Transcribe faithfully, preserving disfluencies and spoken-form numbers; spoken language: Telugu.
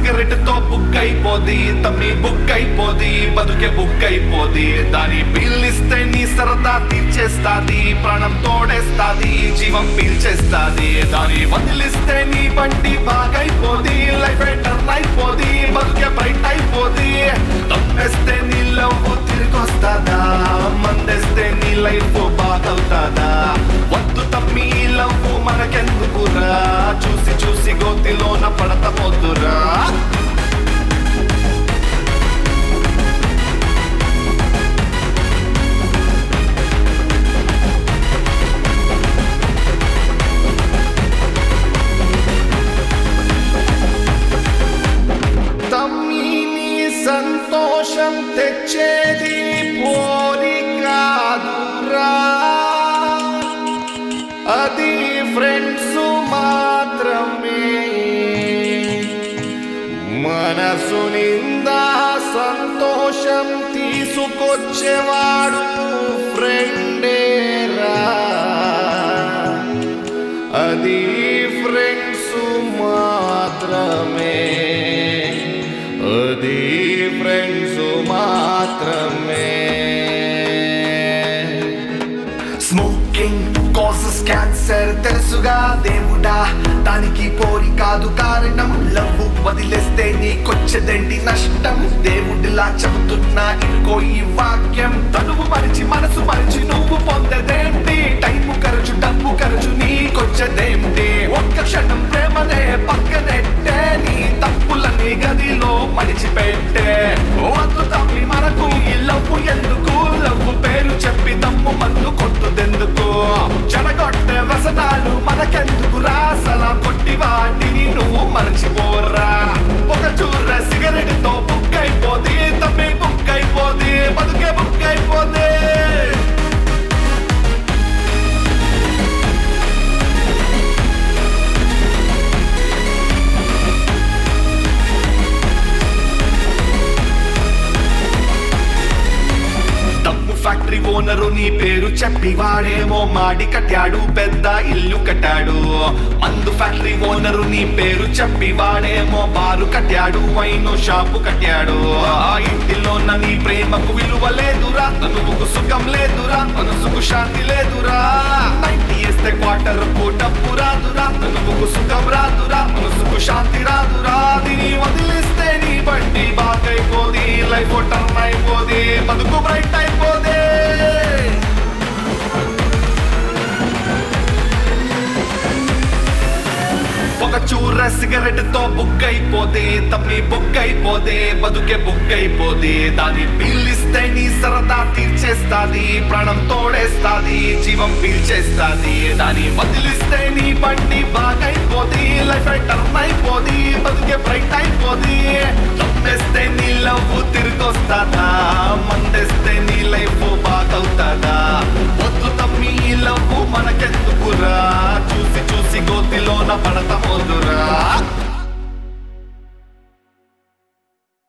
సిగరెట్ తో బుక్ అయిపోది, తమ్మి బుక్ అయిపోది, బతుకే బుక్ అయిపోది. దాని పీలిస్తే నీ సరదా తీర్చేస్తాది, ప్రాణం తోడేస్తాది, జీవం పీల్చేస్తాది. దాని వదిలిస్తే నీ బండి బాగైపోది, లైఫ్ టర్న్ అయిపోది, బతుకే బ్రైట్ అయిపోది. తప్పేస్తే నీ లవ్ తిరిగొస్తాదా, మందేస్తే నీ లైఫ్ బాగవుతాదా? వద్దు తమ్మి లవ్ మనకెందుకురా, చూసి చూసి గోతిలోన పడతపోతురా. తమ్మి నీ సంతోషం తెచ్చేది పోలి కాదురా, అది ఫ్రెండ్స్ మాత్రమే. మనసు నిందా సంతోషం తీసుకొచ్చేవాడు ఫ్రెండేరా, అది ఫ్రెండ్స్ మాత్రమే, అది ఫ్రెండ్స్ మాత్రమే. స్మోకింగ్ కాజెస్ క్యాన్సర్ తెలుసుగా దేవుడా, దానికి పోరి కాదు కారణం. లవ్ వదిలేస్తే నీకొచ్చేదేంటి నష్టం? దేవుడిలా చెబుతున్నా ఇంకో ఈ వాక్యం. తనువు మరిచి మనసు మరిచి నువ్వు పొందేదేంటి? టైము ఖర్చు డబ్బు ఖర్చు నీకొచ్చేదేంటి? ఒక్క క్షణం ప్రేమనే పక్కనెట్టే, నీ తప్పులని గదిలో మడిచిపెట్టే. వద్దు తమ్మి మనకు ఈ లవ్ ఎందుకు? లవ్ పేరు చెప్పి దమ్ము మందు కొట్టుదెందుకు? చెడగొట్టే వ్యసనాలు మనకెందుకు రా? సలా కొట్టి వాటిని నువ్వు మరచిపోరా. ఒక చూర సిగరెట్ తో బుక్ అయిపోది, తమ్మి బుక్ అయిపోది, బతుకే బుక్ అయిపోది. ఫ్యాక్టరీ ఓనరు నీ పేరు చెప్పి వాడేమో మాడి కట్టాడు, పెద్ద ఇల్లు కట్టాడు. మందు ఫ్యాక్టరీ ఓనరు నీ పేరు చెప్పి వాడేమో బారు కట్టాడు, వైను షాపు కట్టాడు. ఆ ఇంటిలో నీ ప్రేమకు విలువ లేదురా, తనువుకు సుఖం లేదురా, మనసుకు శాంతి లేదురా. నైన్టీ వేస్తే క్వార్టర్ కు డబ్బు రాదురా, తనువుకు సుఖం రాదురా, మనసుకు శాంతి రాదురా. దీని వదిలిస్తే నీ బండి బాగైపోది, లైఫ్ టర్న్ అయిపోది, బతుకు బ్రైట్ అయిపోది. ఒక చూర సిగరెట్ తో బుక్ అయిపోది, తమ్మి బుక్ అయిపోది, బతుకే బుక్ అయిపోది. దాన్ని పీలిస్తే నీ సరదా తీర్చేస్తాది, ప్రాణం తోడేస్తాది, జీవం పీల్చేస్తాది. దాన్ని వదిలిస్తే నీ బండి బాగైపోది, లైఫ్ టర్న్ అయిపోది, బతుకే బ్రైట్ అయిపోది. తప్పేస్తే నీ లవ్ తిరిగొస్తాదా, మందేస్తే నీ లైఫ్ బాగవుతాదా? వద్దు తమ్మి లవ్ మనకెందుకురా, చూసి చూసి గోతిలోన పడతపోదురా.